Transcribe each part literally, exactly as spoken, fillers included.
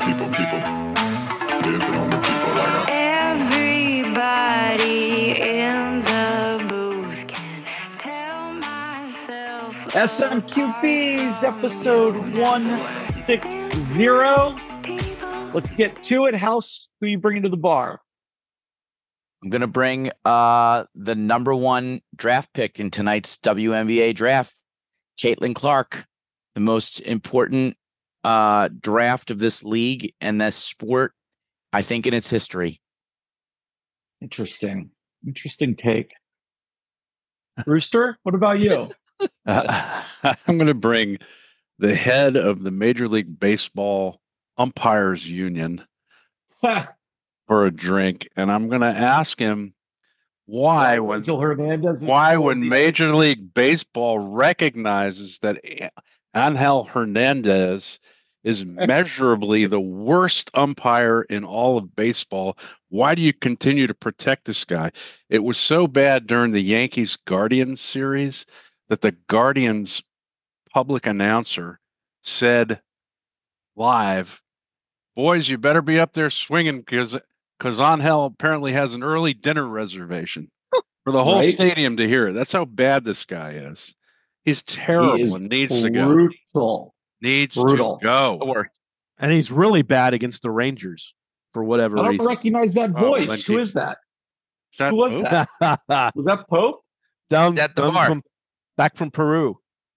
people, people. Dancing on the people like a... Everybody in the booth can tell myself. S M Q Bs, episode one sixty. Let's get to it. House, who are you bringing to the bar? I'm going to bring uh, the number one draft pick in tonight's W N B A draft, Caitlin Clark, the most important uh, draft of this league and this sport, I think, in its history. Interesting. Interesting take. Rooster, what about you? Uh, I'm going to bring the head of the Major League Baseball Umpires Union for a drink, and I'm going to ask him why well, when Hernandez why when Major League Baseball recognizes that Angel Hernandez is measurably the worst umpire in all of baseball, why do you continue to protect this guy? It was so bad during the Yankees Guardians series that the Guardians public announcer said live, "Boys, you better be up there swinging because because Angel apparently has an early dinner reservation," for the whole right? stadium to hear it. That's how bad this guy is. He's terrible he is and needs brutal. to go. Needs brutal. to go. And he's really bad against the Rangers for whatever I don't reason. recognize that Oh, voice. Lindsay. Who is that? Is that Who was Pope? that? Was that Pope? down, At the down bar. from back from Peru.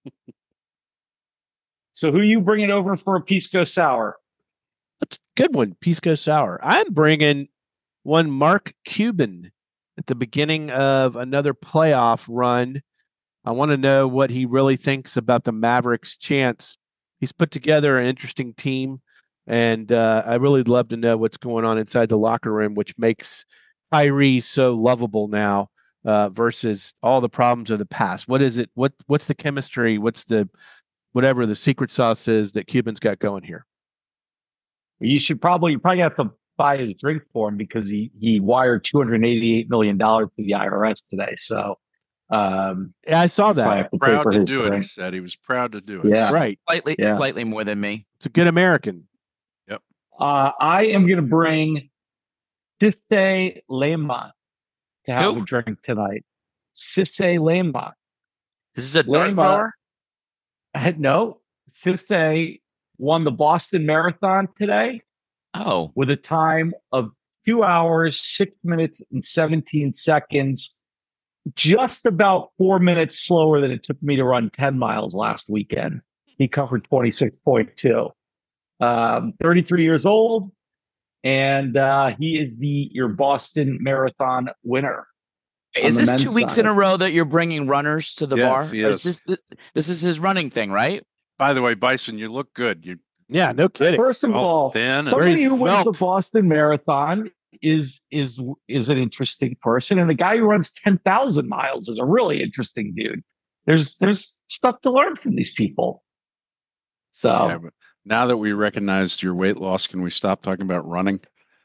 So who you bringing over for a Pisco Sour? That's a good one, Pisco Sour. I'm bringing one Mark Cuban at the beginning of another playoff run. I want to know what he really thinks about the Mavericks' chance. He's put together an interesting team, and uh, I really love to know what's going on inside the locker room, which makes Kyrie so lovable now uh, versus all the problems of the past. What is it? What What's the chemistry? What's the whatever the secret sauce is that Cuban's got going here? You should probably you probably have to buy his drink for him because he he wired two hundred eighty-eight million dollars to the I R S today. So um, Yeah, I saw probably that. have to pay Proud for to his do it, he drink. said. He was proud to do it. Yeah. Right. Slightly, Yeah. slightly more than me. It's a good American. Uh, I am going to bring Cisse Lehmann to have Who? a drink tonight. Cisse Lehmann. This is a dart Lame, thrower? I had no. Cisse won the Boston Marathon today Oh, with a time of two hours, six minutes, and seventeen seconds. Just about four minutes slower than it took me to run ten miles last weekend. He covered twenty-six point two. Um, thirty-three years old, and uh, he is the your Boston Marathon winner. is the this men's two weeks side. in a row that you're bringing runners to the Yes, bar? he Or is. Is this, the, this is his running thing, right? By the way, Bison, you look good. You Yeah, no kidding. First of all all, thin and- somebody Very who wins the svelte. Boston Marathon is is is an interesting person, and the guy who runs ten thousand miles is a really interesting dude. There's there's stuff to learn from these people. So yeah, but now that we recognized your weight loss, can we stop talking about running?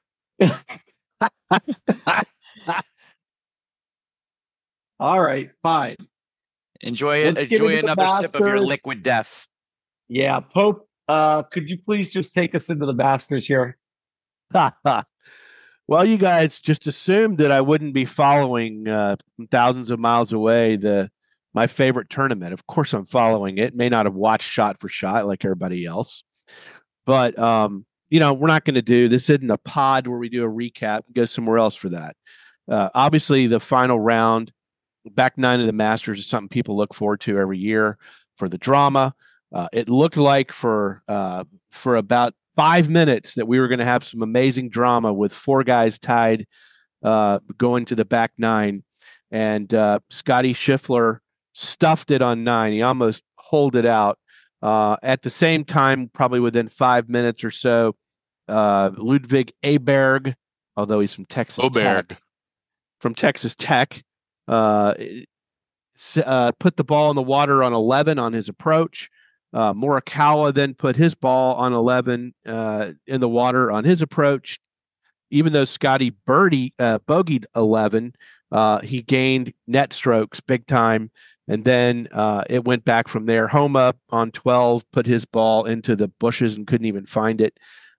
all right, fine. Enjoy it. Let's get Enjoy into the another sip of your Masters. liquid death. Yeah, Pope, uh, could you please just take us into the Masters here? Well, you guys just assumed that I wouldn't be following uh, thousands of miles away the my favorite tournament. Of course, I'm following it. May not have watched shot for shot like everybody else, but um, you know, we're not going to do this. Isn't a pod where we do a recap. Go somewhere else for that. Uh, obviously, the final round, back nine of the Masters, is something people look forward to every year for the drama. Uh, it looked like for uh, for about five minutes that we were going to have some amazing drama with four guys tied uh, going to the back nine. And uh, Scotty Scheffler stuffed it on nine. He almost holed it out. Uh, at the same time, probably within five minutes or so, uh, Ludwig Aberg, although he's from Texas Oberg. Tech, from Texas Tech, uh, s- uh, put the ball in the water on eleven on his approach. Uh, Morikawa then put his ball on eleven uh, in the water on his approach. Even though Scotty birdie uh, bogeyed eleven, uh, he gained net strokes big time, and then uh, it went back from there. Home up on twelve, put his ball into the bushes and couldn't even find it.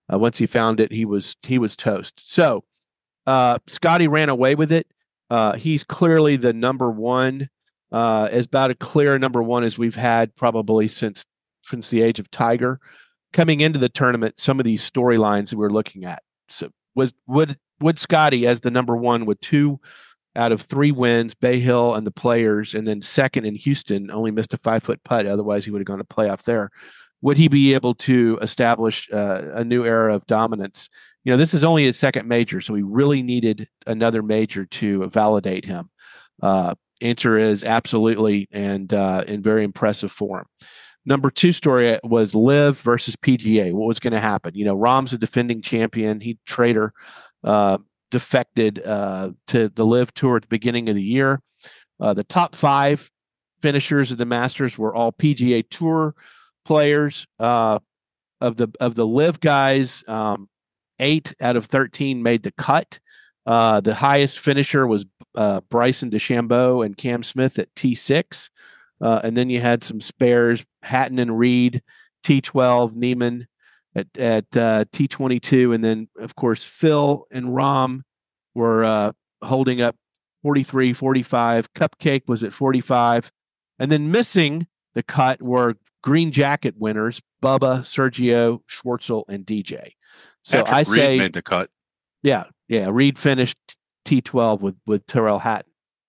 Uh, once he found it, he was he was toast. So uh, Scotty ran away with it. Uh, he's clearly the number one, uh, as about a clear number one as we've had probably since since the age of Tiger. Coming into the tournament, some of these storylines that we're looking at. So was would would Scotty as the number one with two out of three wins, Bay Hill and the Players, and then second in Houston, only missed a five foot putt. Otherwise, he would have gone to playoff there. Would he be able to establish uh, a new era of dominance? You know, this is only his second major, so he really needed another major to validate him. Uh, answer is absolutely, and uh, in very impressive form. Number two story was Liv versus P G A. What was going to happen? You know, Rahm's a defending champion. He traitor uh, defected uh, to the Liv Tour at the beginning of the year. Uh, the top five finishers of the Masters were all P G A Tour players. Uh, of the of the Liv guys, um, eight out of thirteen made the cut. Uh, the highest finisher was uh, Bryson DeChambeau and Cam Smith at T six. Uh, and then you had some spares, Hatton and Reed, T twelve, Neiman at, at uh, T twenty-two. And then, of course, Phil and Rahm were uh, holding up forty-three, forty-five. Cupcake was at forty-five. And then missing the cut were green jacket winners, Bubba, Sergio, Schwartzel, and D J. So Patrick I Reed say, made the cut. yeah, yeah, Reed finished T twelve with, with Tyrrell Hatton.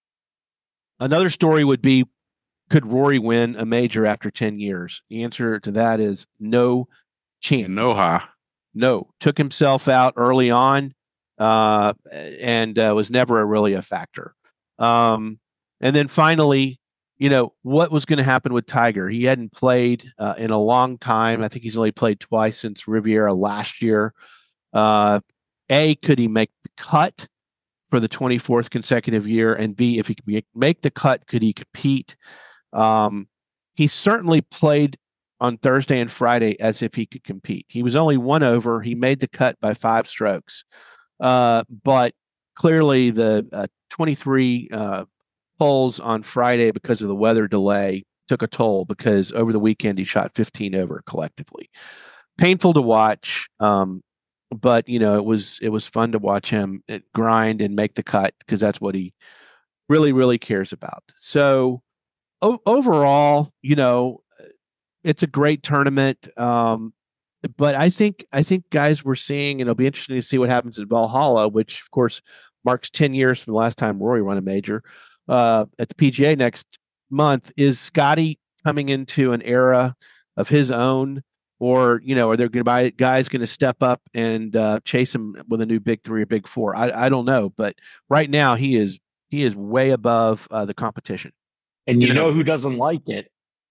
Another story would be, could Rory win a major after ten years? The answer to that is no chance. No ha. No. Took himself out early on uh, and uh, was never a, really a factor. Um, and then finally, you know, what was going to happen with Tiger? He hadn't played uh, in a long time. I think he's only played twice since Riviera last year. Uh, A, could he make the cut for the twenty-fourth consecutive year? And B, if he could make the cut, could he compete? Um, he certainly played on Thursday and Friday as if he could compete. He was only one over. He made the cut by five strokes. Uh, but clearly the uh, twenty-three uh, holes on Friday because of the weather delay took a toll, because over the weekend he shot fifteen over collectively. Painful to watch, um, but you know it was it was fun to watch him grind and make the cut, because that's what he really really cares about. So o- overall, you know, it's a great tournament. Um, but I think I think guys we're seeing, and it'll be interesting to see what happens at Valhalla, which of course marks ten years from the last time Rory won a major. Uh, at the P G A next month, is Scotty coming into an era of his own, or you know, are there going to be guys going to step up and uh, chase him with a new big three or big four? I, I don't know, but right now he is he is way above uh, the competition. And you, You know, know- who doesn't like it?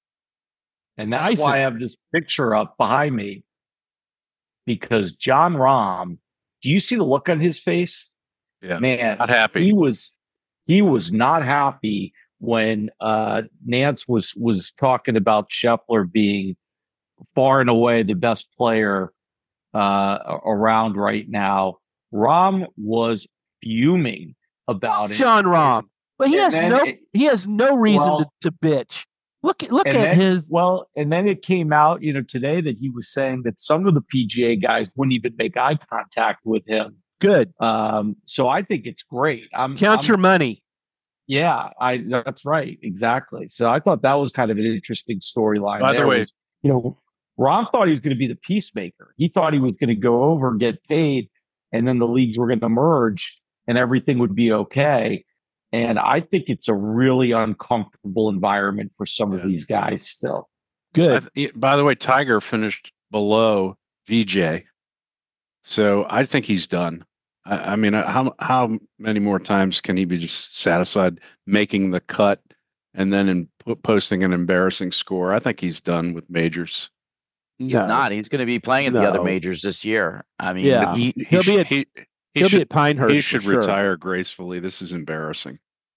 And that's Tyson. why I have this picture up behind me. Because John Rahm, do you see the look on his face? Yeah. Man, Not happy. he was he was not happy when uh, Nance was was talking about Scheffler being far and away the best player uh, around right now. Rahm was fuming about it. John Rahm, but he And has then no it- he has no reason Well- to, to bitch. Look look And at then, his. well, and then it came out, you know, today that he was saying that some of the P G A guys wouldn't even make eye contact with him. Good. Um, so I think it's great. I'm Count I'm- your money. Yeah, I that's right, exactly. So I thought that was kind of an interesting storyline. By the there way- was, you know, Ron thought he was going to be the peacemaker. He thought he was going to go over and get paid, and then the leagues were going to merge, and everything would be okay. And I think it's a really uncomfortable environment for some of Yeah. these guys still. I Good. th- by the way, Tiger finished below V J, so I think he's done. I, I mean, uh, how how many more times can he be just satisfied making the cut and then in po- posting an embarrassing score? I think he's done with majors. He's No. not. He's going to be playing at the other No. majors this year. I mean, Yeah. he, He, He'll be should, at- he, he He'll should be at Pinehurst. he for should sure. retire gracefully. This is embarrassing.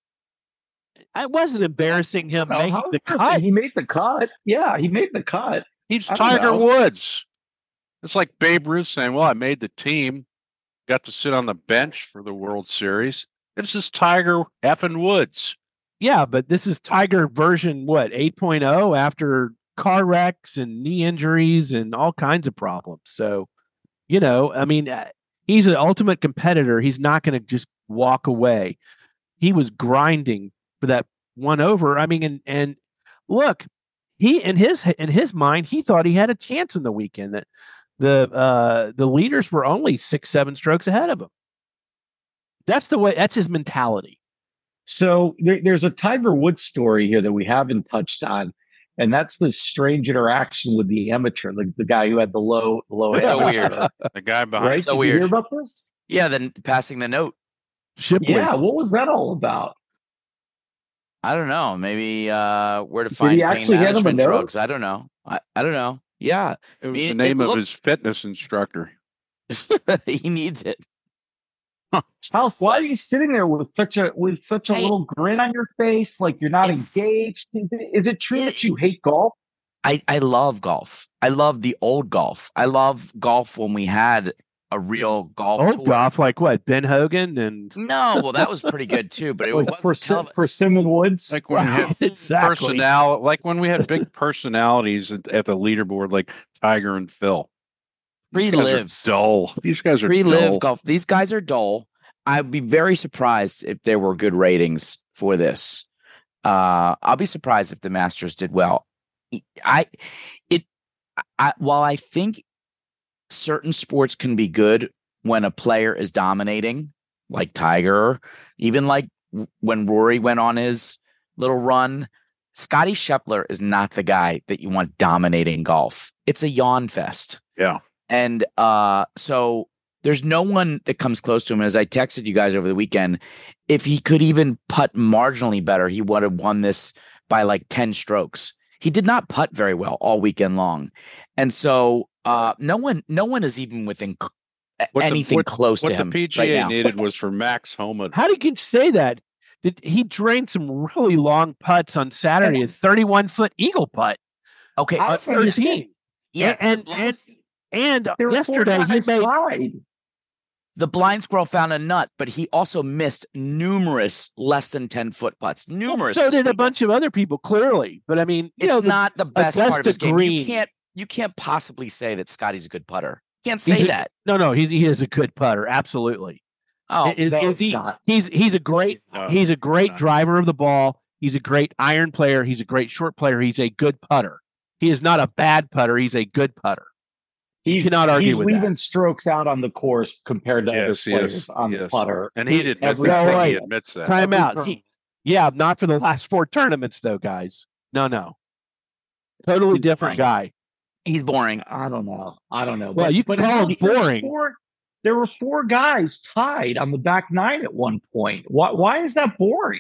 I wasn't embarrassing him No, making how the embarrassing. cut. He made the cut. Yeah, he made the cut. He's I don't Tiger know. Woods. It's like Babe Ruth saying, "Well, I made the team, got to sit on the bench for the World Series." This is Tiger effing Woods. Yeah, but this is Tiger version what eight point oh after car wrecks and knee injuries and all kinds of problems. So You know, I mean, uh, he's an ultimate competitor. He's not going to just walk away. He was grinding for that one over. I mean, and and look, he in his in his mind, he thought he had a chance in the weekend. That the uh, the leaders were only six, seven strokes ahead of him. That's the way. That's his mentality. So there, there's a Tiger Woods story here that we haven't touched on, and that's the strange interaction with the amateur, the, the guy who had the low low So amateur. weird. The guy behind. Right? So Did weird. you hear about this? Yeah, then passing the note. Shipley. Yeah, what was that all about? I don't know. Maybe uh, where to Did find he pain actually hand him a management note? drugs. I don't know. I, I don't know. Yeah, It was It- the name it of looked- his fitness instructor. he needs it. Hal, why are you sitting there with such a with such a Hey. little grin on your face, like you're not It- engaged? Is it, is it true It- that you hate golf? I, I love golf. I love the old golf. I love golf when we had a real golf Old tour. golf, like what? Ben Hogan and No, well, that was pretty good too. But it Like wasn't for hell of Sim, a- for Simmon Woods? Like when we Wow, had exactly. personal, like when we had big personalities at, at the leaderboard, like Tiger and Phil. These guys are Pre-live. dull. These guys are Pre-live dull. golf. These guys are dull. I'd be very surprised if there were good ratings for this. Uh, I'll be surprised if the Masters did well. I, it, I, while I think certain sports can be good when a player is dominating, like Tiger, even like when Rory went on his little run, Scotty Scheffler is not the guy that you want dominating golf. It's a yawn fest. Yeah. And uh, so there's no one that comes close to him. As I texted you guys over the weekend, if he could even putt marginally better, he would have won this by like ten strokes. He did not putt very well all weekend long. And so uh, no one no one is even within cl- What the- anything what- close What to the him P G right A now. needed was for Max Homa. How did you say that? Did he drained some really long putts on Saturday? A thirty-one foot eagle putt. Okay, I Uh, thirteen. yeah, and and and There were four yesterday he guys made tied. the blind squirrel found a nut, but he also missed numerous less than ten foot putts. Numerous. So did a bunch of other people, clearly. But I mean, you It's know, the- not the best part of his Augusta game. You Green. can't you can't possibly say that Scotty's a good putter. You can't say He's a- that. no, no, he's he is a good putter, absolutely. Oh, Is- no, is he- not. he's he's a great No, he's a great not. driver of the ball. He's a great iron player. He's a great short player. He's a good putter. He is not a bad putter. He's a good putter. He's, cannot argue he's with leaving that. strokes out on the course compared to Yes, other players yes, on the yes. putter. And he'd admit Every- that. I think right. he admits that. Time Every out. turn. He- yeah, not for the last four tournaments, though, guys. No, no. Totally He's different guy. he's boring. I don't know. I don't know. Well, you can it's call him just- there was boring. Four, there were four guys tied on the back nine at one point. Why? Why is that boring?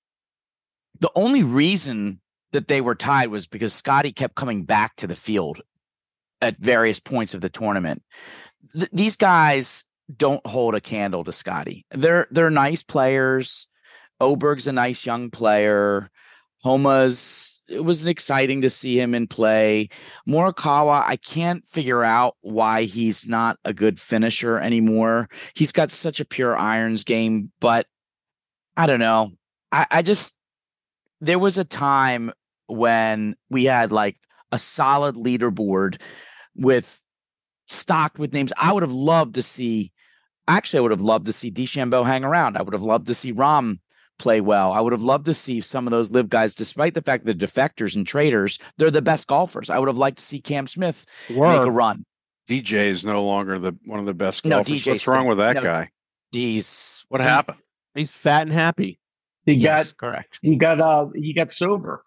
The only reason that they were tied was because Scotty kept coming back to the field at various points of the tournament. Th- these guys don't hold a candle to Scotty. They're they're nice players. Oberg's a nice young player. Homa's, it was exciting to see him in play. Morikawa, I can't figure out why he's not a good finisher anymore. He's got such a pure irons game, but I don't know. I, I just, there was a time when we had like a solid leaderboard with stocked with names. I would have loved to see, actually, I would have loved to see DeChambeau hang around. I would have loved to see Rahm play well. I would have loved to see some of those live guys, despite the fact that defectors and traders, they're the best golfers. I would have liked to see Cam Smith make a Were. run. D J is no longer the one of the best No, golfers. D J What's wrong still- with that no. guy? He's What he's- happened? He's fat and happy. He Yes, got correct. he got uh he got sober.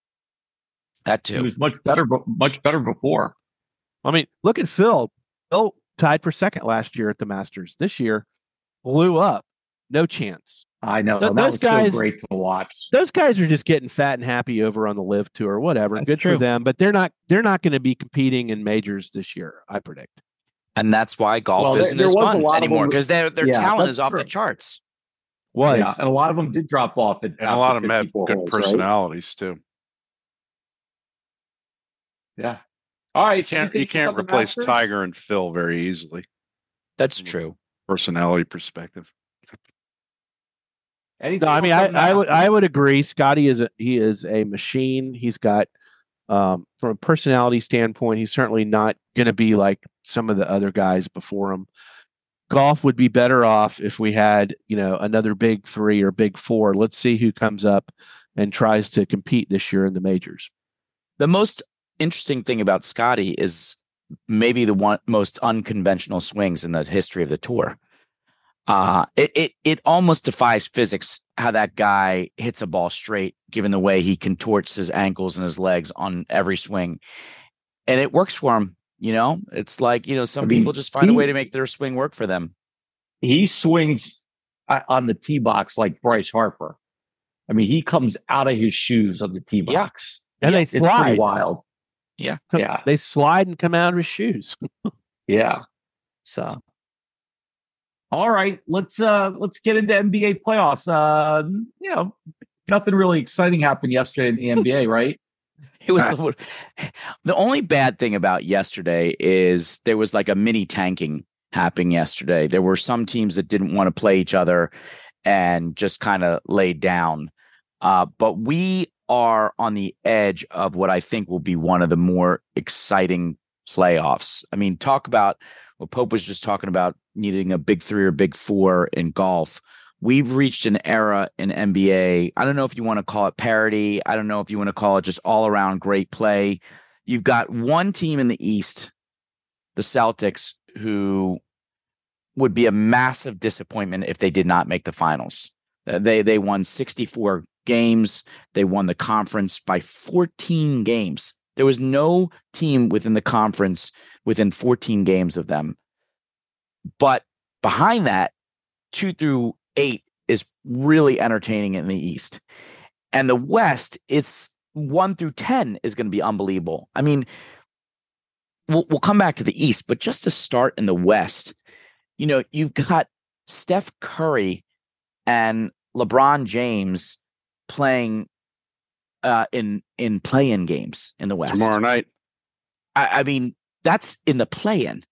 That He too. was much better, be- much better before. I mean, look at Phil. Phil tied for second last year at the Masters. This year, blew up. No chance. I know Th- that those was guys- so great to watch. Those guys are just getting fat and happy over on the Live Tour. Whatever, That's good true. for them. But they're not. They're not going to be competing in majors this year. I predict. And that's why golf Well, there- isn't there as was a fun lot of anymore, them- because their their Yeah, talent that's is off true. the charts. Was Yeah, and a lot of them did drop off at And a lot of them after had fifty-four good holes, right? personalities too. Yeah. All right. You can't you anything can't about the replace Masters? Tiger and Phil very easily. That's Mm. true. Personality perspective. Anything no. I mean, else I, on the I would. I Masters? would agree. Scotty is a he is a machine. He's got Um, from a personality standpoint, he's certainly not going to be like some of the other guys before him. Golf would be better off if we had, you know, another big three or big four. Let's see who comes up and tries to compete this year in the majors. The most interesting thing about Scotty is maybe the one most unconventional swings in the history of the tour. Uh, it, it it almost defies physics how that guy hits a ball straight, given the way he contorts his ankles and his legs on every swing. And it works for him. You know, it's like, you know, some I mean, people just find he, a way to make their swing work for them. He swings uh, on the tee box like Bryce Harper. I mean, he comes out of his shoes on the tee box. Yeah. And yeah, they it's pretty slide. wild. Yeah. Yeah. They slide and come out of his shoes. Yeah. So, all right, let's uh let's get into N B A playoffs. Uh, you know, nothing really exciting happened yesterday in the N B A, right? It was the, the only bad thing about yesterday is there was like a mini tanking happening yesterday. There were some teams that didn't want to play each other and just kind of laid down. Uh, but we are on the edge of what I think will be one of the more exciting playoffs. I mean, talk about what Pope was just talking about, needing a big three or big four in golf. We've reached an era in N B A. I don't know if you want to call it parity. I don't know if you want to call it just all around great play. You've got one team in the East, the Celtics, who would be a massive disappointment if they did not make the finals. Uh, they they won sixty-four games. They won the conference by fourteen games. There was no team within the conference within fourteen games of them. But behind that, two through eight is really entertaining in the East. And the West, it's one through ten is going to be unbelievable. I mean, we'll, we'll come back to the East, but just to start in the West, you know, you've got Steph Curry and LeBron James playing uh, in in play-in games in the West Tomorrow night. I, I mean, that's in the play-in.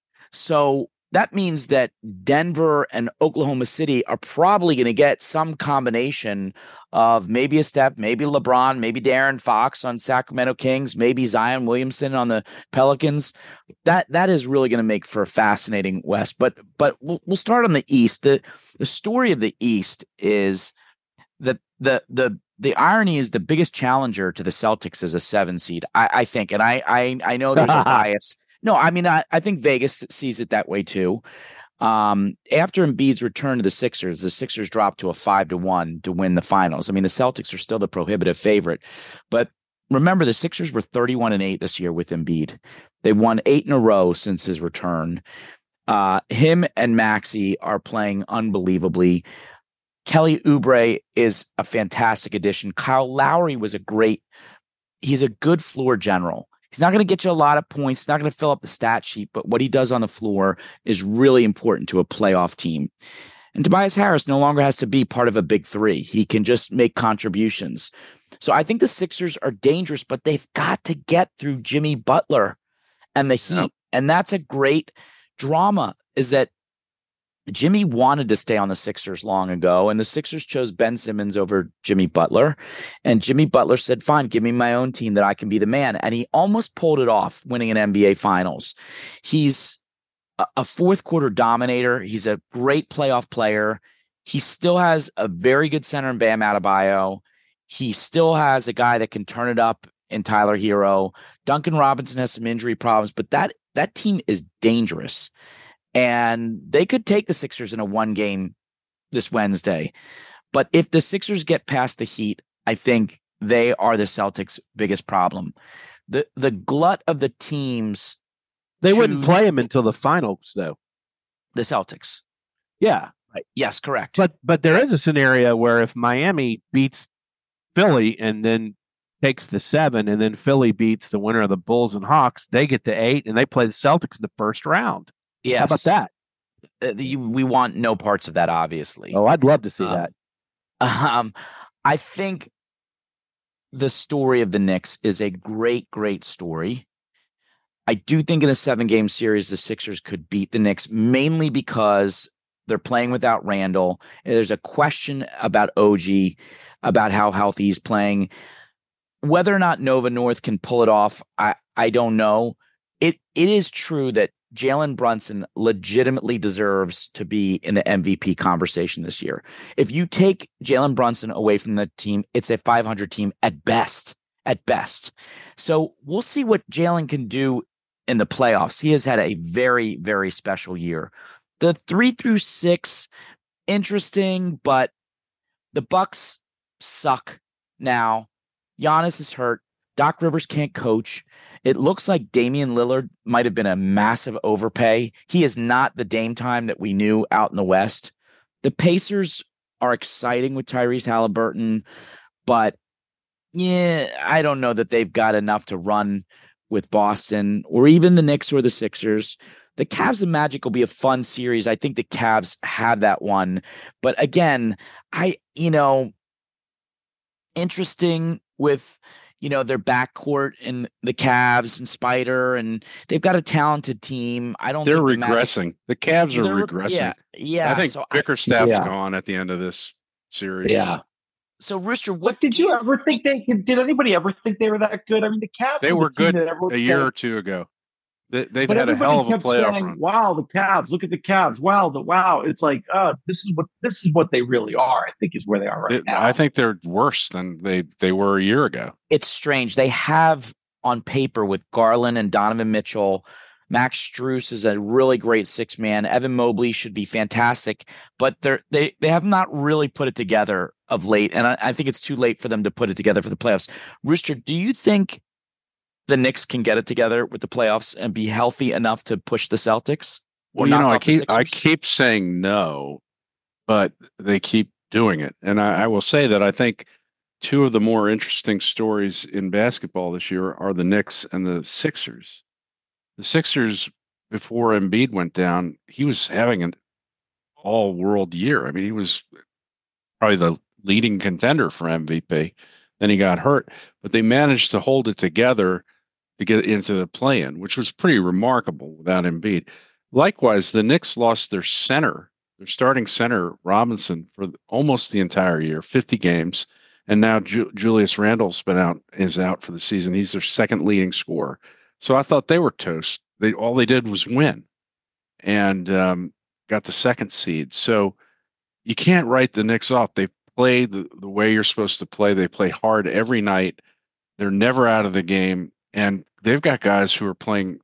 So that means that Denver and Oklahoma City are probably going to get some combination of maybe a Steph, maybe LeBron, maybe De'Aaron Fox on Sacramento Kings, maybe Zion Williamson on the Pelicans. That that is really going to make for a fascinating West. But but we'll, we'll start on the East. The the story of the East is that the the the irony is the biggest challenger to the Celtics is a seven seed, I, I think. And I, I I know there's a bias. No, I mean, I, I think Vegas sees it that way too. Um, after Embiid's return to the Sixers, the Sixers dropped to a five to one to win the finals. I mean, the Celtics are still the prohibitive favorite, but remember the Sixers were thirty-one and eight this year with Embiid. They won eight in a row since his return. Uh, him and Maxey are playing unbelievably. Kelly Oubre is a fantastic addition. Kyle Lowry was a great, he's a good floor general. He's not going to get you a lot of points. He's not going to fill up the stat sheet, but what he does on the floor is really important to a playoff team. And Tobias Harris no longer has to be part of a big three. He can just make contributions. So I think the Sixers are dangerous, but they've got to get through Jimmy Butler and the Heat. Yep. And that's a great drama, is that Jimmy wanted to stay on the Sixers long ago, and the Sixers chose Ben Simmons over Jimmy Butler. And Jimmy Butler said, fine, give me my own team that I can be the man. And he almost pulled it off, winning an N B A Finals. He's a, a fourth quarter dominator. He's a great playoff player. He still has a very good center in Bam Adebayo. He still has a guy that can turn it up in Tyler Hero. Duncan Robinson has some injury problems, but that that team is dangerous. And they could take the Sixers in a one game this Wednesday. But if the Sixers get past the Heat, I think they are the Celtics' biggest problem. The the glut of the teams. They wouldn't play them until the finals, though. The Celtics. Yeah. Right. Yes, correct. But but there is a scenario where if Miami beats Philly and then takes the seven, and then Philly beats the winner of the Bulls and Hawks, they get the eight, and they play the Celtics in the first round. Yes. How about that? Uh, you, we want no parts of that, obviously. Oh, I'd love to see um, that. Um, I think the story of the Knicks is a great, great story. I do think in a seven-game series, the Sixers could beat the Knicks, mainly because they're playing without Randall. There's a question about O G, about how healthy he's playing. whether or not Nova North can pull it off, I, I don't know. It it is true that Jalen Brunson legitimately deserves to be in the M V P conversation this year. If you take Jalen Brunson away from the team, it's a five hundred team at best, at best. So we'll see what Jalen can do in the playoffs. He has had a very, very special year. The three through six, interesting, but the Bucks suck now. Giannis is hurt. Doc Rivers can't coach. It looks like Damian Lillard might have been a massive overpay. He is not the Dame time that we knew out in the West. The Pacers are exciting with Tyrese Halliburton, but yeah, I don't know that they've got enough to run with Boston or even the Knicks or the Sixers. The Cavs and Magic will be a fun series. I think the Cavs have that one. But again, I, you know, interesting with, you know, their backcourt and the Cavs and Spider, and they've got a talented team. I don't They're think the regressing. Magic, the Cavs are they're- regressing. Yeah. Yeah. I think so, Bickerstaff's Yeah. gone at the end of this series. Yeah. so Rooster, what What did do you ever think they could? Did anybody ever think they were that good? I mean, the Cavs They were, were the team good that everyone A year said- or two ago. They, they've But had a everybody hell of a kept playoff saying, run. "Wow, the Cavs! Look at the Cavs! Wow, the wow!" It's like, uh, this is what this is what they really are. I think is where they are right It- now. I think they're worse than they, they were a year ago. it's strange. They have on paper with Garland and Donovan Mitchell. Max Strus is a really great six man. Evan Mobley should be fantastic, but they're, they they have not really put it together of late. And I, I think it's too late for them to put it together for the playoffs. Rooster, do you think the Knicks can get it together with the playoffs and be healthy enough to push the Celtics? Or Well, you knock know, I off the keep I Sixers? keep saying no, but they keep doing it. And I, I will say that I think two of the more interesting stories in basketball this year are the Knicks and the Sixers. The Sixers, before Embiid went down, he was having an all-world year. I mean, he was probably the leading contender for M V P. Then he got hurt, but they managed to hold it together to get into the play-in, which was pretty remarkable without Embiid. Likewise, the Knicks lost their center, their starting center, Robinson, for almost the entire year, fifty games. And now Ju- Julius Randle's been out, is out for the season. He's their second leading scorer. So I thought they were toast. They all they did was win, and um, got the second seed. So you can't write the Knicks off. They play the, the way you're supposed to play. They play hard every night. They're never out of the game, and they've got guys who are playing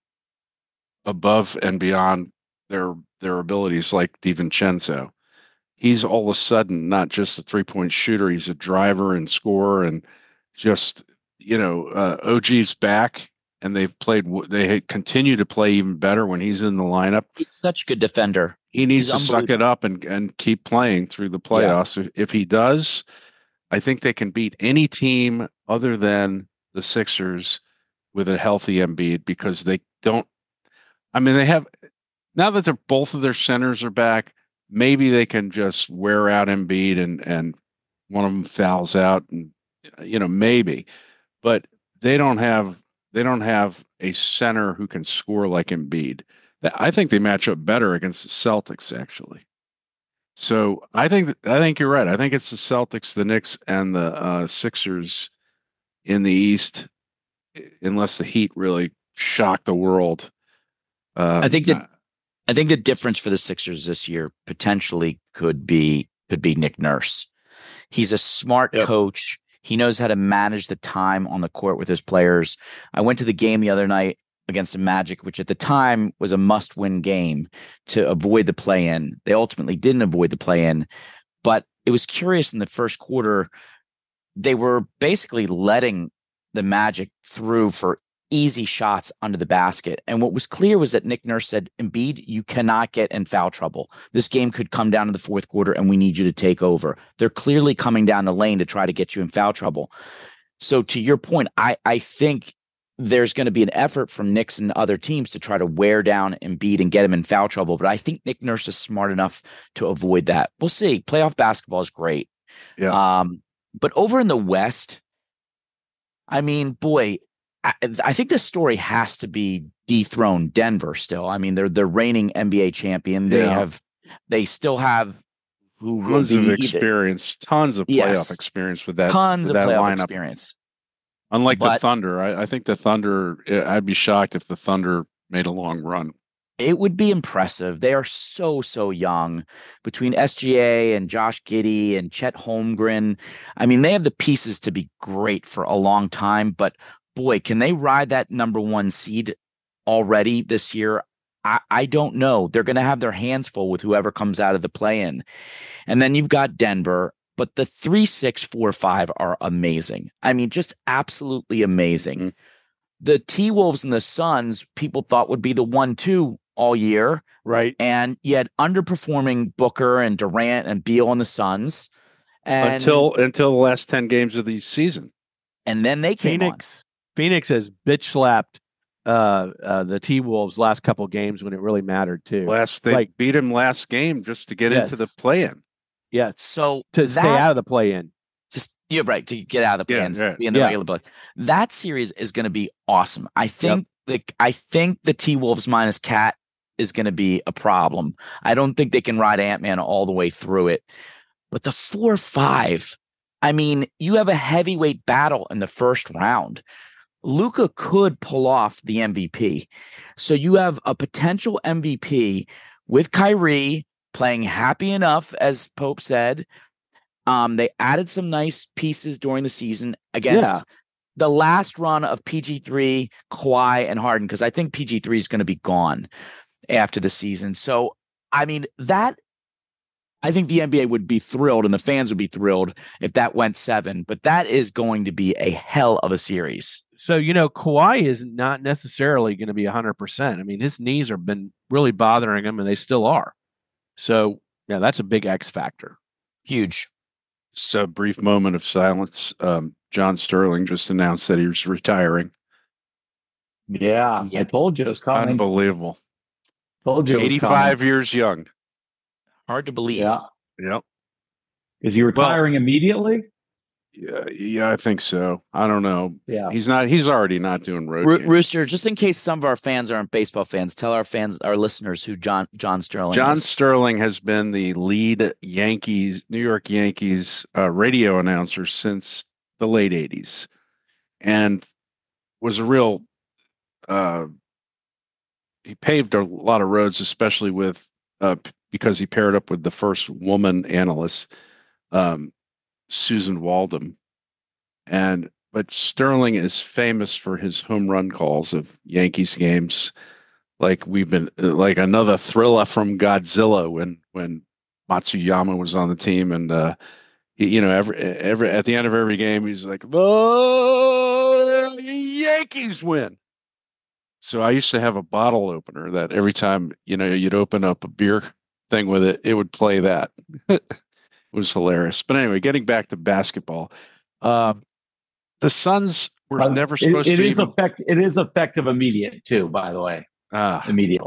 above and beyond their their abilities, like DiVincenzo. He's all of a sudden not just a three-point shooter. He's a driver and scorer, and just, you know, uh, O G's back, and they've played. They continue to play even better when he's in the lineup. He's such a good defender. He needs He's to suck it up and, and keep playing through the playoffs. If, if he does, I think they can beat any team other than the Sixers with a healthy Embiid, because they don't. I mean, they have, now that they're both of their centers are back, maybe they can just wear out Embiid and and one of them fouls out, and you know, maybe, but they don't have they don't have a center who can score like Embiid. I think they match up better against the Celtics, actually. So I think I think you're right. I think it's the Celtics, the Knicks, and the uh, Sixers in the East, unless the Heat really shock the world. Uh, I think that I think the difference for the Sixers this year potentially could be could be Nick Nurse. He's a smart Yep. coach. He knows how to manage the time on the court with his players. I went to the game the other night against the Magic, which at the time was a must-win game to avoid the play-in. They ultimately didn't avoid the play-in, but it was curious in the first quarter. They were basically letting the Magic through for easy shots under the basket. And what was clear was that Nick Nurse said, Embiid, you cannot get in foul trouble. This game could come down to the fourth quarter and we need you to take over. They're clearly coming down the lane to try to get you in foul trouble. So to your point, I, I think there's going to be an effort from Knicks and other teams to try to wear down Embiid and get him in foul trouble. But I think Nick Nurse is smart enough to avoid that. We'll see. Playoff basketball is great. Yeah. Um, but over in the West, I mean, boy, I, I think the story has to be dethrone Denver still. I mean, they're the reigning N B A champion. They Yeah. have, they still have who will Tons be of either- experience, tons of playoff Yes. experience with that, tons with of that playoff lineup. experience. Unlike the But- Thunder, I, I think the Thunder. I'd be shocked if the Thunder made a long run. It would be impressive. They are so, so young between S G A and Josh Giddey and Chet Holmgren. I mean, they have the pieces to be great for a long time, but boy, can they ride that number one seed already this year? I, I don't know. They're going to have their hands full with whoever comes out of the play-in. And then you've got Denver, but the three, six, four, five are amazing. I mean, just absolutely amazing. Mm-hmm. The T-Wolves and the Suns, people thought would be the one, two all year. Right. And yet underperforming Booker and Durant and Beal and the Suns. And, until until the last ten games of the season. and then they came Phoenix Phoenix has bitch slapped uh, uh, the T Wolves last couple games when it really mattered too. Last they Like- beat him last game just to get Yes. into the play-in. Yeah, on. So to stay that- out of the play-in. just you're right to get out of the Yeah, plans, yeah. be in the Yeah. regular book. That series is going to be awesome. I think the I think the T Wolves minus Cat is going to be a problem. I don't think they can ride Ant-Man all the way through it. But the four five, I mean, you have a heavyweight battle in the first round. Luka could pull off the M V P. So you have a potential M V P with Kyrie playing happy enough, as Pope said. Um, they added some nice pieces during the season against Yeah. the last run of P G three, Kawhi, and Harden, because I think P G three is going to be gone after the season. So, I mean, that I think the N B A would be thrilled and the fans would be thrilled if that went seven, but that is going to be a hell of a series. So, you know, Kawhi is not necessarily going to be one hundred percent. I mean, his knees have been really bothering him, and they still are. So, yeah, that's a big X factor. Huge. Just a brief moment of silence. Um, John Sterling just announced that he was retiring. Yeah, Yeah. I told you it was coming. Unbelievable. Told you it was eighty-five years young. Hard to believe. coming. Yeah. Yep. Is he retiring immediately? Yeah, yeah, I think so. I don't know. Yeah. He's not. He's already not doing road Ro- games. Rooster, just in case some of our fans aren't baseball fans, tell our fans, our listeners, who John John Sterling John is. Sterling has been the lead Yankees, New York Yankees uh, radio announcer since the late eighties, and was a real. Uh, he paved a lot of roads, especially with uh, p- because he paired up with the first woman analyst, um, Susan Waldom, and but Sterling is famous for his home run calls of Yankees games. Like we've been like another thriller from Godzilla when when Matsuyama was on the team, and uh, he, you know every every at the end of every game he's like, "Oh, the Yankees win." So I used to have a bottle opener that every time you know you'd open up a beer thing with it, it would play that. It was hilarious. But anyway, getting back to basketball, um, the Suns were Uh, never It, supposed it to is even. effect. It is effective immediate too. By the way, Ah, immediate.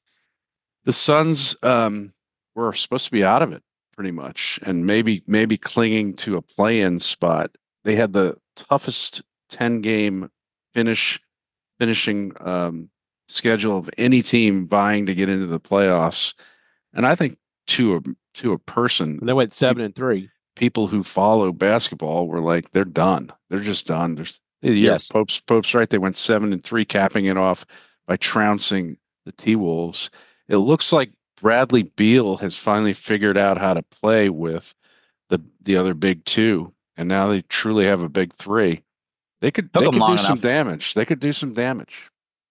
the Suns um, were supposed to be out of it pretty much, and maybe maybe clinging to a play-in spot. They had the toughest ten-game finish finishing um, schedule of any team vying to get into the playoffs, and I think to a to a person, And they went seven and three. people who follow basketball were like, they're done. They're just done. There's yeah, Yes. Pope's Pope's right. They went seven and three, capping it off by trouncing the T Wolves. It looks like Bradley Beal has finally figured out how to play with the the other big two, and now they truly have a big three. They could Took they them could long do some enough. damage. They could do some damage.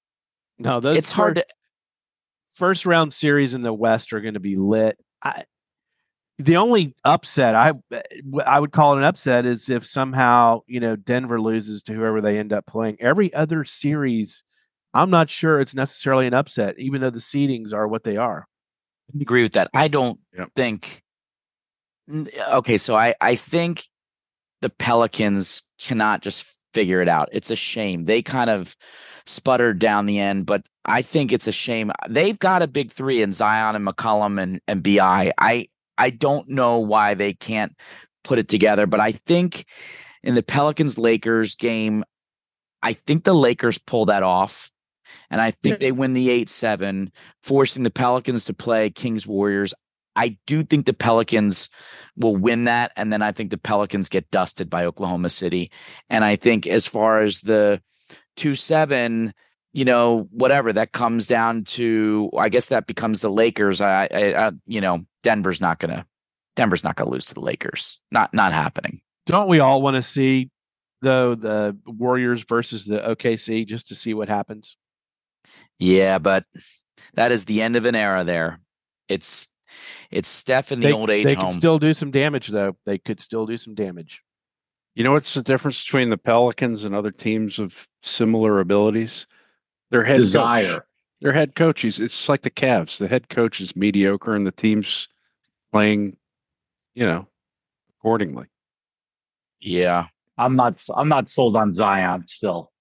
No, those It's hard fir- to first round series in the West are going to be lit. I, the only upset I I would call it an upset is if somehow you know Denver loses to whoever they end up playing. Every other series, I'm not sure it's necessarily an upset, even though the seedings are what they are. agree with that. I don't Yep. think. N- Okay, so I I think the Pelicans cannot just figure it out. It's a shame. They kind of sputtered down the end, but I think it's a shame. They've got a big three in Zion and McCollum and and B I. I I don't know why they can't put it together, but I think in the Pelicans Lakers game, I think the Lakers pull that off. And I think they win the eight seven, forcing the Pelicans to play Kings Warriors. I do think the Pelicans will win that, and then I think the Pelicans get dusted by Oklahoma City. And I think as far as the two seven, you know, whatever that comes down to, I guess that becomes the Lakers. I, I, I you know, Denver's not gonna, Denver's not gonna lose to the Lakers. Not, not happening. Don't we all want to see though the Warriors versus the O K C just to see what happens? Yeah, but that is the end of an era. There, it's it's Steph in the they, old age They home. could still do some damage, though. They could still do some damage. You know what's the difference between the Pelicans and other teams of similar abilities? Their head Desire. coach. Their head coach. He's, it's like the Cavs. The head coach is mediocre, and the team's playing, you know, accordingly. Yeah, I'm not. I'm not sold on Zion still.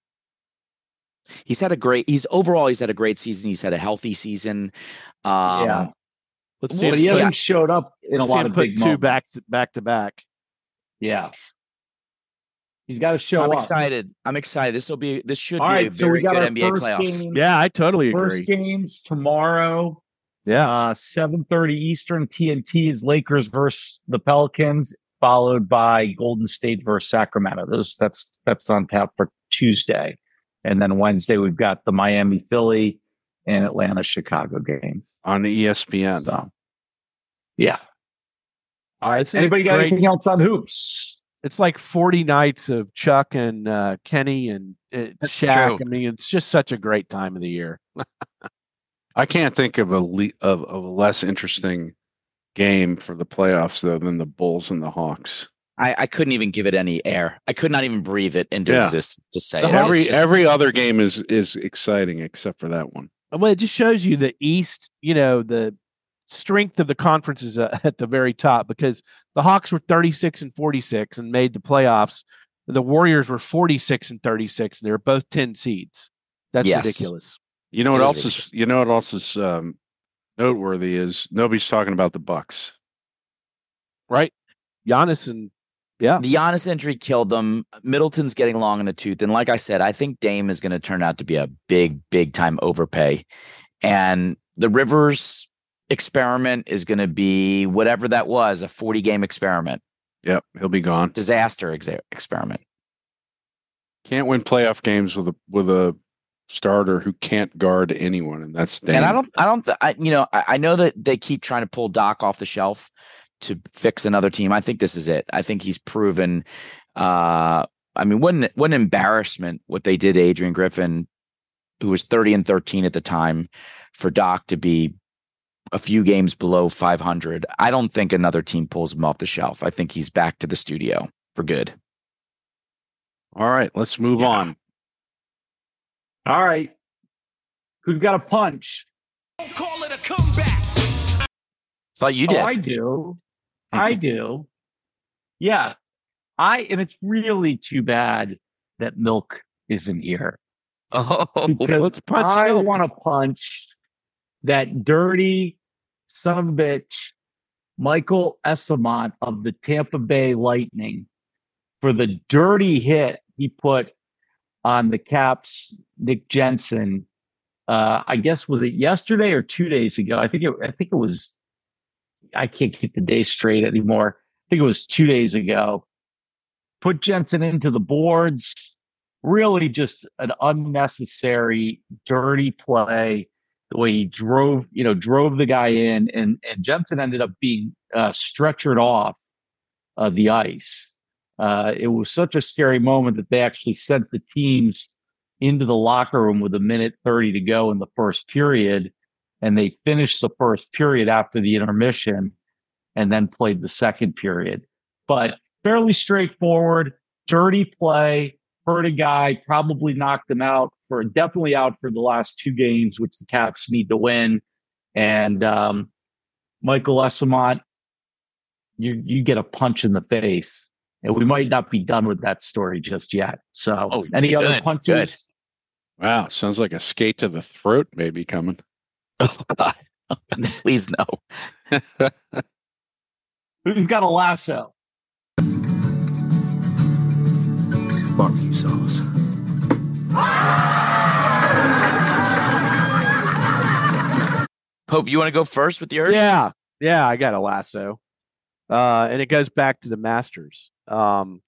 he's had a great. He's overall he's had a great season. He's had a healthy season. Um, Yeah. Let's We'll see. But if he see. hasn't showed up in a let's see lot him of put big two moments. back to, back to back. Yeah. He's got to show I'm up. excited. I'm excited. This will be. This should All be right, a so we very got good our N B A first playoffs. game. Yeah, I totally First agree. games tomorrow. Yeah. Uh, seven thirty Eastern. T N T is Lakers versus the Pelicans, followed by Golden State versus Sacramento. Those that's that's on tap for Tuesday, and then Wednesday we've got the Miami Philly and Atlanta Chicago game. On E S P N. So, yeah. All right. It's a Anybody got great- anything else on hoops? It's like forty nights of Chuck and uh, Kenny and uh, Shaq. true. I mean, it's just such a great time of the year. I can't think of a le- of, of a less interesting game for the playoffs though than the Bulls and the Hawks. I, I couldn't even give it any air. I could not even breathe it into Yeah. existence to say The it. It was Every just- every other game is is exciting except for that one. Well, it just shows you the East, you know, the strength of the conferences uh, at the very top, because the Hawks were thirty-six and forty-six and made the playoffs. The Warriors were forty-six and thirty-six. And they were both ten seeds. That's Yes. ridiculous. You know what It is else is you know what else is um, noteworthy is nobody's talking about the Bucks. Right? Giannis and yeah. The Giannis injury killed them. Middleton's getting long in the tooth. And like I said, I think Dame is going to turn out to be a big, big time overpay. And the Rivers experiment is going to be whatever that was, a forty game experiment, Yep, he'll be gone. disaster exa- experiment. Can't win playoff games with a with a starter who can't guard anyone, and that's Dame. And I don't, I don't, th- I, you know, I, I know that they keep trying to pull Doc off the shelf to fix another team. I think this is it. I think he's proven. Uh, I mean, what an, what an embarrassment what they did to Adrian Griffin, who was thirty and thirteen at the time, for Doc to be a few games below five hundred. I don't think another team pulls him off the shelf. I think he's back to the studio for good. All right, let's move on. All right. Who's got a punch? Thought you did. Oh, I do. I do. Yeah. I and it's really too bad that Milk isn't here. Oh, Because let's punch I Milk. want to punch that dirty son of a bitch, Michael Esamont of the Tampa Bay Lightning, for the dirty hit he put on the Caps, Nick Jensen. Uh, I guess was it yesterday or two days ago? I think it. I think it was. I can't keep the day straight anymore. I think it was two days ago. Put Jensen into the boards. Really, just an unnecessary, dirty play. The way he drove, you know, drove the guy in, and and Jensen ended up being uh, stretchered off uh, the ice. Uh, it was such a scary moment that they actually sent the teams into the locker room with a minute thirty to go in the first period, and they finished the first period after the intermission, and then played the second period. But fairly straightforward, dirty play. Hurt a guy, probably knocked him out for definitely out for the last two games, which the Caps need to win. And um, Michael Esamont, you you get a punch in the face, and we might not be done with that story just yet. So, Oh, any other good, punches? Wow, sounds like a skate to the throat maybe coming. Oh, God. Please no. Who's got a lasso? Barbecue sauce. Pope, you want to go first with yours? Yeah. Yeah, I got a lasso. Uh, and it goes back to the Masters. Um,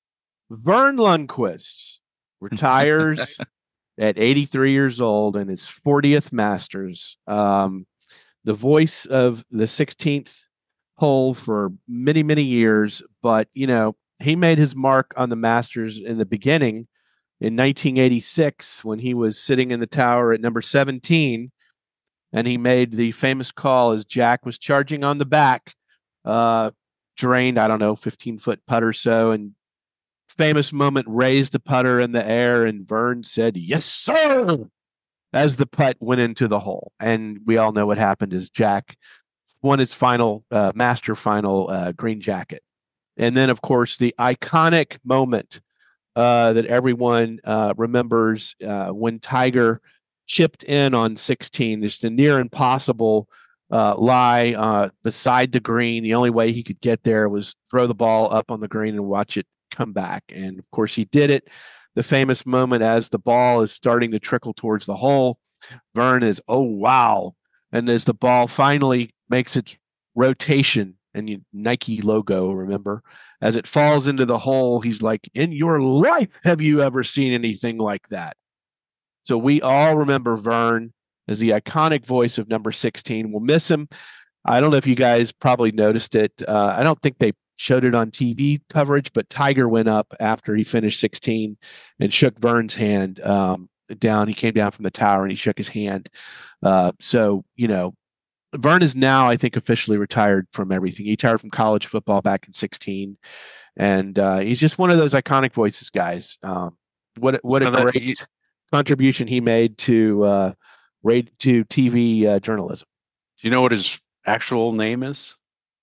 Vern Lundquist retires at eighty-three years old in his fortieth Masters. Um, the voice of the sixteenth hole for many, many years. But, you know, he made his mark on the Masters in the beginning in nineteen eighty-six when he was sitting in the tower at number seventeen. And he made the famous call as Jack was charging on the back, uh, drained, I don't know, fifteen foot putt or so. And famous moment, raised the putter in the air. And Vern said, "Yes, sir," as the putt went into the hole. And we all know what happened is Jack won his final uh, master final uh, green jacket. And then, of course, the iconic moment uh, that everyone uh, remembers uh, when Tiger chipped in on sixteen, just a near impossible uh, lie uh, beside the green. The only way he could get there was throw the ball up on the green and watch it come back. And of course, he did it. The famous moment as the ball is starting to trickle towards the hole, Vern is, "Oh, wow." And as the ball finally makes its rotation, and you, Nike logo, remember, as it falls into the hole, he's like, "In your life, have you ever seen anything like that?" So we all remember Vern as the iconic voice of number sixteen. We'll miss him. I don't know if you guys probably noticed it. Uh, I don't think they showed it on T V coverage, but Tiger went up after he finished sixteen and shook Vern's hand um, down. He came down from the tower and he shook his hand. Uh, so, you know, Vern is now, I think, officially retired from everything. He retired from college football back in sixteen. And uh, he's just one of those iconic voices, guys. Um, what, what a Well, that- great contribution he made to uh, rate to T V uh, journalism. Do you know what his actual name is?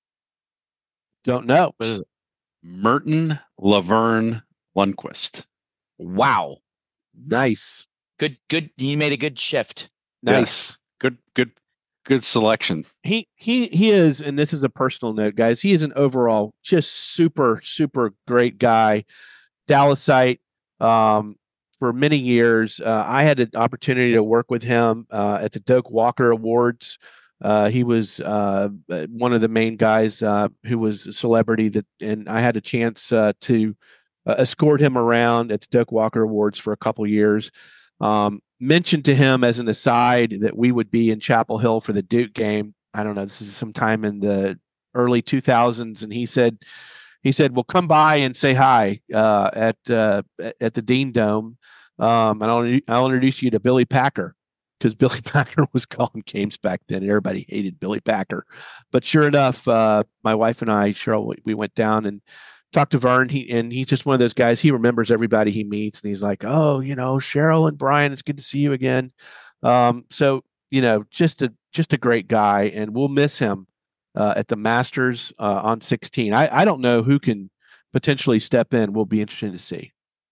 Don't know. What is it? Merton Laverne Lundquist. Wow. Nice. Good, good. He made a good shift. Nice. Yes. Good, good, good selection. He he he is, and this is a personal note, guys. He is an overall just super super great guy. Dallasite um, for many years. Uh, I had an opportunity to work with him uh, at the Doak Walker Awards. Uh, he was uh, one of the main guys uh, who was a celebrity that, and I had a chance uh, to uh, escort him around at the Doak Walker Awards for a couple years. Um, mentioned to him as an aside that we would be in Chapel Hill for the Duke game. I don't know. This is sometime in the early two thousands, and he said, he said, "Well, come by and say hi uh, at uh, at the Dean Dome, um, and I'll I'll introduce you to Billy Packer." Because Billy Packer was calling games back then. Everybody hated Billy Packer. But sure enough, uh, my wife and I, Cheryl, we went down and talked to Vern. He, and he's just one of those guys. He remembers everybody he meets. And he's like, "Oh, you know, Cheryl and Brian, it's good to see you again." Um, so, you know, just a just a great guy. And we'll miss him uh, at the Masters uh, on sixteen. I, I don't know who can potentially step in. We'll be interested to see.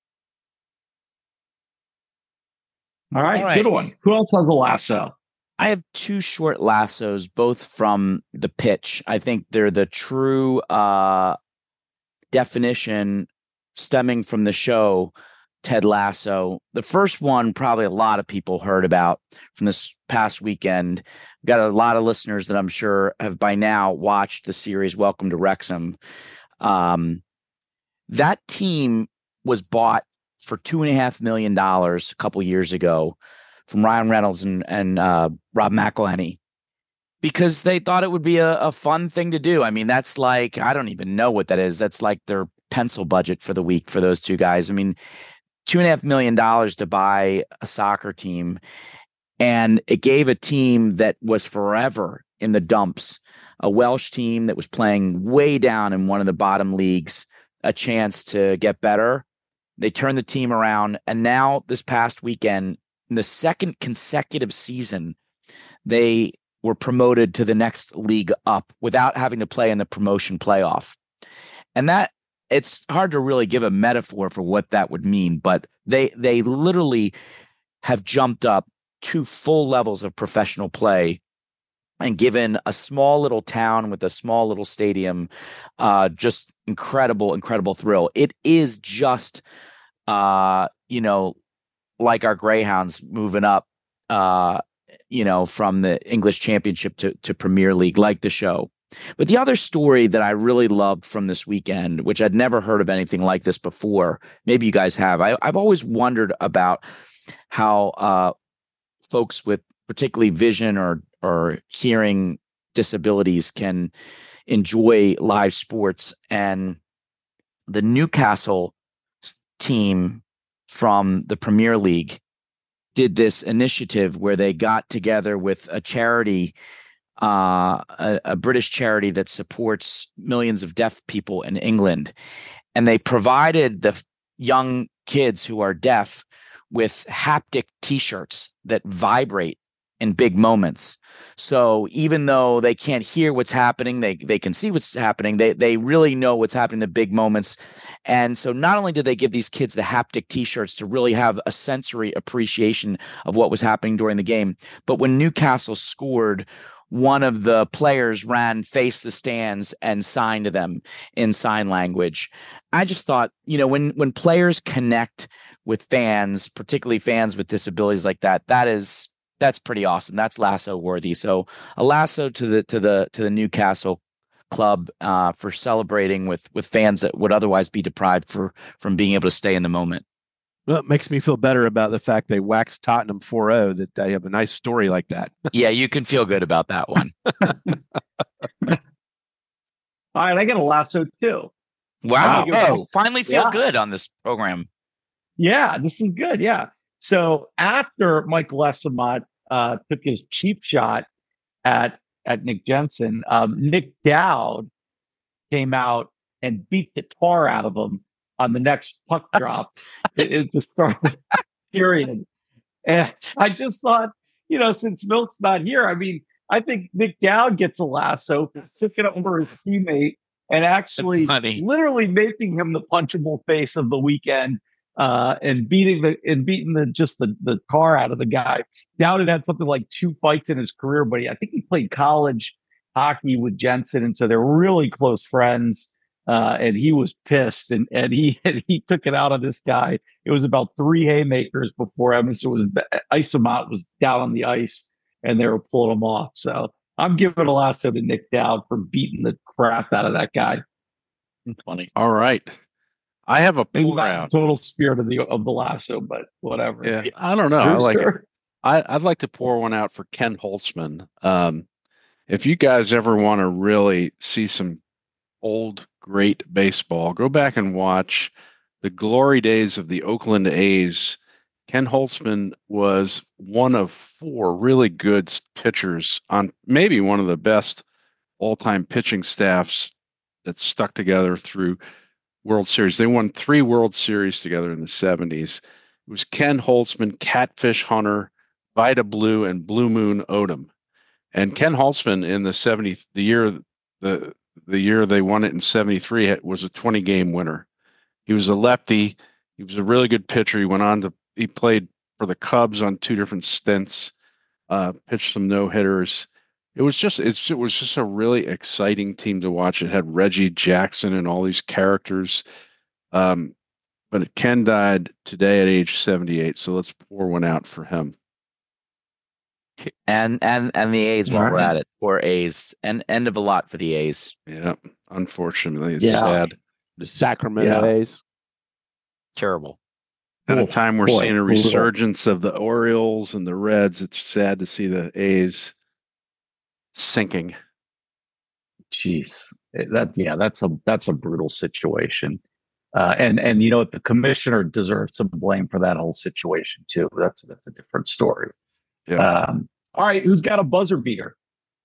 All right, All right. good one. Who else has a lasso? I have two short lassos, both from the pitch. I think they're the true uh, definition stemming from the show, Ted Lasso. The first one, probably a lot of people heard about from this past weekend. We've got a lot of listeners that I'm sure have by now watched the series Welcome to Wrexham. Um, that team was bought for two and a half million dollars a couple years ago from Ryan Reynolds and, and uh, Rob McElhenney because they thought it would be a, a fun thing to do. I mean, that's like, I don't even know what that is. That's like their pencil budget for the week for those two guys. I mean, two and a half million dollars to buy a soccer team. And it gave a team that was forever in the dumps, a Welsh team that was playing way down in one of the bottom leagues, a chance to get better. They turned the team around, and now this past weekend, in the second consecutive season, they were promoted to the next league up without having to play in the promotion playoff. And that, it's hard to really give a metaphor for what that would mean, but they they literally have jumped up two full levels of professional play and given a small little town with a small little stadium uh, just incredible, incredible thrill. It is just, uh, you know, like our Greyhounds moving up uh, you know, from the English Championship to, to Premier League, like the show. But the other story that I really loved from this weekend, which I'd never heard of anything like this before, maybe you guys have, I, I've always wondered about how uh, folks with particularly vision or or hearing disabilities can enjoy live sports. And the Newcastle team from the Premier League did this initiative where they got together with a charity, uh, a, a British charity that supports millions of deaf people in England. And they provided the young kids who are deaf with haptic T-shirts that vibrate in big moments. So even though they can't hear what's happening, they they can see what's happening. They they really know what's happening in the big moments. And so not only did they give these kids the haptic T-shirts to really have a sensory appreciation of what was happening during the game, but when Newcastle scored, one of the players ran, faced the stands, and signed to them in sign language. I just thought, you know, when when players connect with fans, particularly fans with disabilities like that, that is that's pretty awesome. That's lasso worthy. So a lasso to the to the to the Newcastle club uh, for celebrating with with fans that would otherwise be deprived for from being able to stay in the moment. Well, it makes me feel better about the fact they waxed Tottenham four oh, that they have a nice story like that. Yeah, you can feel good about that one. All right, I got a lasso too. Wow. Oh, Oh, finally feel yeah. good on this program. Yeah, this is good. Yeah. So after Michael Esamot uh, took his cheap shot at at Nick Jensen, um, Nick Dowd came out and beat the tar out of him on the next puck drop at the start of the period. And I just thought, you know, since Milk's not here, I mean, I think Nick Dowd gets a lasso for sticking over his teammate and actually Funny. literally making him the punchable face of the weekend. Uh, and beating the and beating the just the the tar out of the guy. Dowd had had something like two fights in his career, but he, I think he played college hockey with Jensen, and so they're really close friends. Uh, and he was pissed, and and he and he took it out on this guy. It was about three haymakers before Emerson was Isamont was down on the ice, and they were pulling him off. So I'm giving a lasso to Nick Dowd for beating the crap out of that guy. Funny. All right. I have a Maybe pull not out. the total spirit of the of the lasso, but whatever. Yeah, I don't know. I like it. Brewster? I, I'd like to pour one out for Ken Holtzman. Um, if you guys ever want to really see some old great baseball, go back and watch the glory days of the Oakland A's. Ken Holtzman was one of four really good pitchers on maybe one of the best all-time pitching staffs that stuck together through World Series. They won three World Series together in the seventies. It was Ken Holtzman, Catfish Hunter, Vida Blue, and Blue Moon Odom. And Ken Holtzman in the seventies, the year the the year they won it in seventy-three, was a twenty game winner. He was a lefty. He was a really good pitcher. He went on to he played for the Cubs on two different stints, uh, pitched some no hitters. It was just it's, it was just a really exciting team to watch. It had Reggie Jackson and all these characters. Um, but Ken died today at age seventy-eight, so let's pour one out for him. And and and the A's while All we're right. at it. Poor A's. And end of a lot for the A's. Yeah, unfortunately, it's Yeah. sad. The Sacramento Yeah. A's. Terrible. At a Oh, time we're boy, seeing a brutal. resurgence of the Orioles and the Reds, it's sad to see the A's sinking. Jeez, It- that yeah, that's a that's a brutal situation, uh, and and you know what, the commissioner deserves some blame for that whole situation too. That's that's a different story. Yeah. Um, all right, who's got a buzzer beater?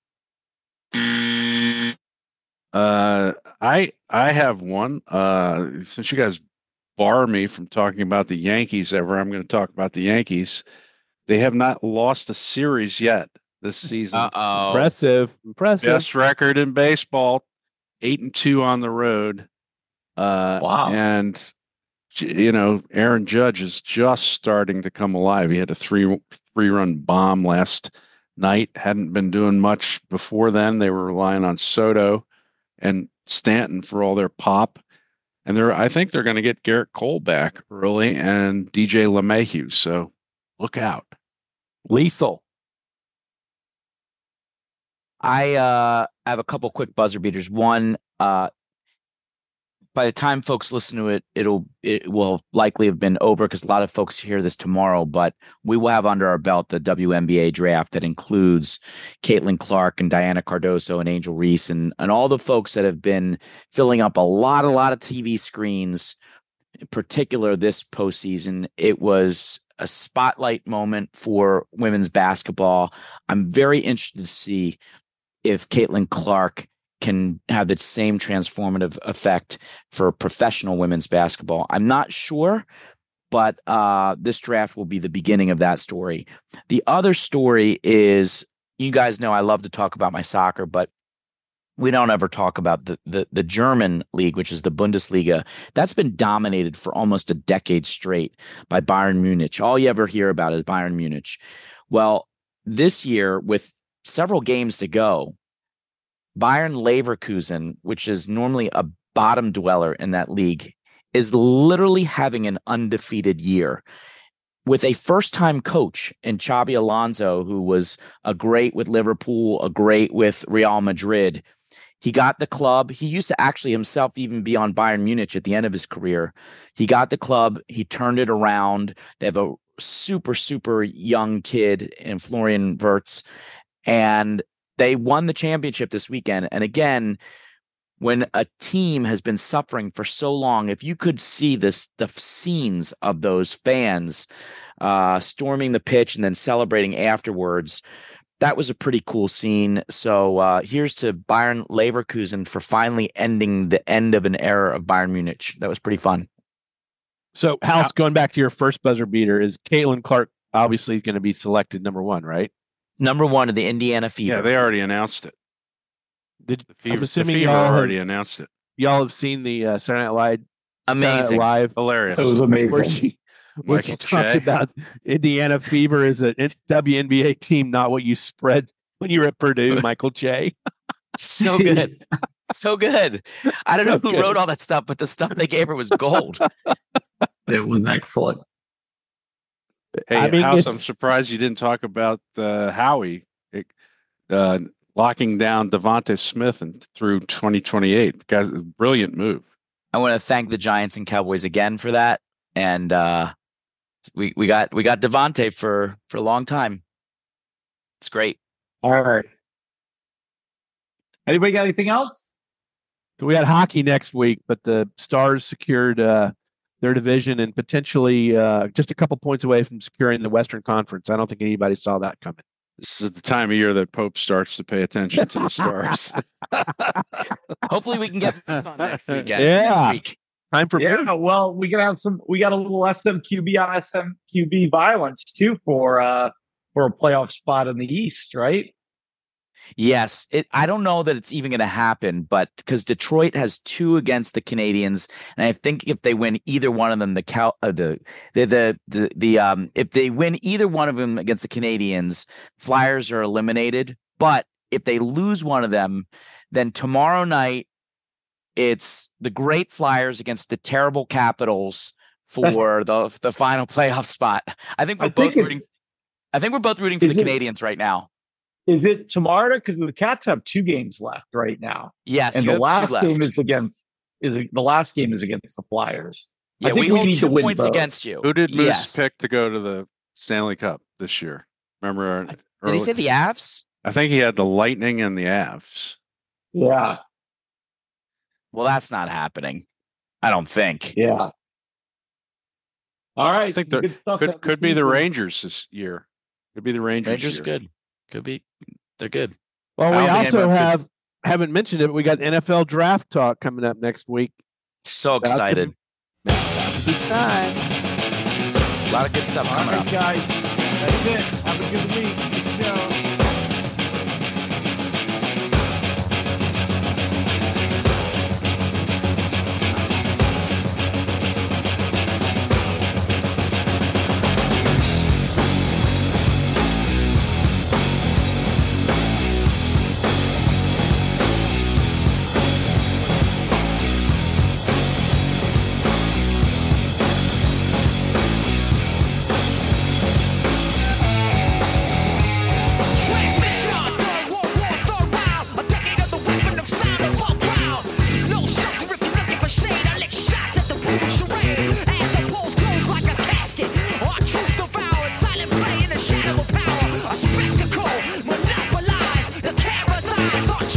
Uh, I I have one. Uh, since you guys bar me from talking about the Yankees ever, I'm going to talk about the Yankees. They have not lost a series yet this season. Uh-oh. Impressive. Impressive. Best record in baseball, eight and two on the road. Uh, Wow. And you know, Aaron Judge is just starting to come alive. He had a three three run bomb last night. Hadn't been doing much before then. They were relying on Soto and Stanton for all their pop. And they're I think they're going to get Garrett Cole back early and D J LeMahieu. So look out. Lethal. I uh, have a couple quick buzzer beaters. One, uh, by the time folks listen to it, it'll it will likely have been over because a lot of folks hear this tomorrow. But we will have under our belt the W N B A draft that includes Caitlin Clark and Diana Cardoso and Angel Reese and and all the folks that have been filling up a lot, a lot of T V screens. In particular, this postseason, it was a spotlight moment for women's basketball. I'm very interested to see if Caitlin Clark can have the same transformative effect for professional women's basketball. I'm not sure, but uh, this draft will be the beginning of that story. The other story is, you guys know I love to talk about my soccer, but we don't ever talk about the, the, the German league, which is the Bundesliga. That's been dominated for almost a decade straight by Bayern Munich. All you ever hear about is Bayern Munich. Well, this year, with several games to go, Bayern Leverkusen, which is normally a bottom dweller in that league, is literally having an undefeated year with a first-time coach in Xabi Alonso, who was a great with Liverpool, a great with Real Madrid. He got the club. He used to actually himself even be on Bayern Munich at the end of his career. He got the club. He turned it around. They have a super, super young kid in Florian Wirtz, and they won the championship this weekend. And again, when a team has been suffering for so long, if you could see this, the scenes of those fans uh, storming the pitch and then celebrating afterwards, that was a pretty cool scene. So uh, here's to Bayern Leverkusen for finally ending the end of an era of Bayern Munich. That was pretty fun. So, House, going back to your first buzzer beater, is Caitlin Clark obviously going to be selected number one, right? Number one of the Indiana Fever. Yeah, they already announced it. Did The Fever, I'm the assuming Fever y'all already have, announced it. y'all have seen the uh, Saturday Night Live, Amazing. Saturday Night Live Hilarious. It was where amazing. she, where she Michael talked Che. about Indiana Fever as a it's W N B A team, not what you spread when you were at Purdue, Michael Che. So good. So good. I don't know So who good. wrote all that stuff, but the stuff they gave her was gold. It was excellent. Hey, I mean, House, if- I'm surprised you didn't talk about uh, Howie uh, locking down Devontae Smith and through twenty twenty-eight. Guys, a brilliant move. I want to thank the Giants and Cowboys again for that. And uh, we we got we got Devontae for for a long time. It's great. All right. Anybody got anything else? So we had hockey next week, but the Stars secured uh, their division and potentially uh, just a couple points away from securing the Western Conference. I don't think anybody saw that coming. This is the time of year that Pope starts to pay attention to the Stars. Hopefully we can get on next weekend. Yeah. Next week. Time for Yeah, well, we gotta have some. We got a little S M Q B on S M Q B violence too for uh for a playoff spot in the East, right? Yes, it. I don't know that it's even going to happen, but because Detroit has two against the Canadians, and I think if they win either one of them, the Cal, uh, the the the the, the um, if they win either one of them against the Canadians, Flyers are eliminated. But if they lose one of them, then tomorrow night it's the great Flyers against the terrible Capitals for the the final playoff spot. I think we're I both think it's- rooting. I think we're both rooting for the Is it- Canadians right now. Is it tomorrow? Because the Cats have two games left right now, Yes, and you the have two last left. game is against is the last game is against the Flyers. I Yeah, think we we hold need to two win points both. against you. Who did Moose Yes. pick to go to the Stanley Cup this year? Remember? Our, Did he early- say the Avs? I think he had the Lightning and the Avs. Yeah, Well, that's not happening. I don't think. yeah. All right, I think they're- good stuff Could that could be the season. Rangers this year. Could be the Rangers. Rangers year. good. Could be. They're good. Well, I we don't think also anyone's good. have haven't mentioned it, but we got N F L draft talk coming up next week. So About to- excited. Now's the time. A lot of good stuff All coming right, up. guys. That's it. Have a good week. Good show.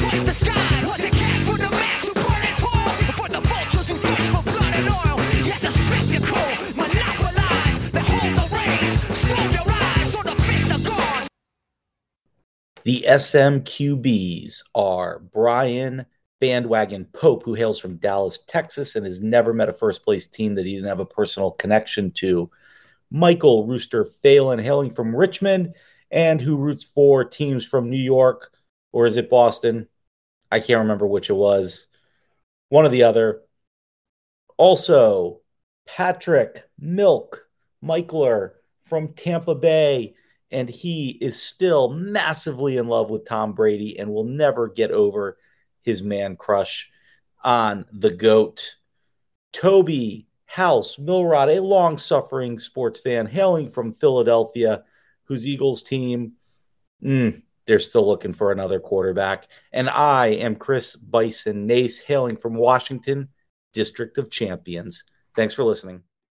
twice the sky. Was it cash for the mass who burn and toil? For the vultures who thirst for blood and oil? Yes, a spectacle, monopolize, they hold the reins, stone your eyes, or the fist of God. The S M Q Bs are Brian Bandwagon Pope, who hails from Dallas, Texas, and has never met a first-place team that he didn't have a personal connection to. Michael Rooster Phelan, hailing from Richmond, and who roots for teams from New York, or is it Boston? I can't remember which it was. One or the other. Also, Patrick Milk Michler from Tampa Bay, and he is still massively in love with Tom Brady and will never get over his man crush on the GOAT. Toby House Milrod, a long-suffering sports fan hailing from Philadelphia, whose Eagles team, mm, they're still looking for another quarterback. And I am Chris Bison Nace, hailing from Washington, District of Champions. Thanks for listening.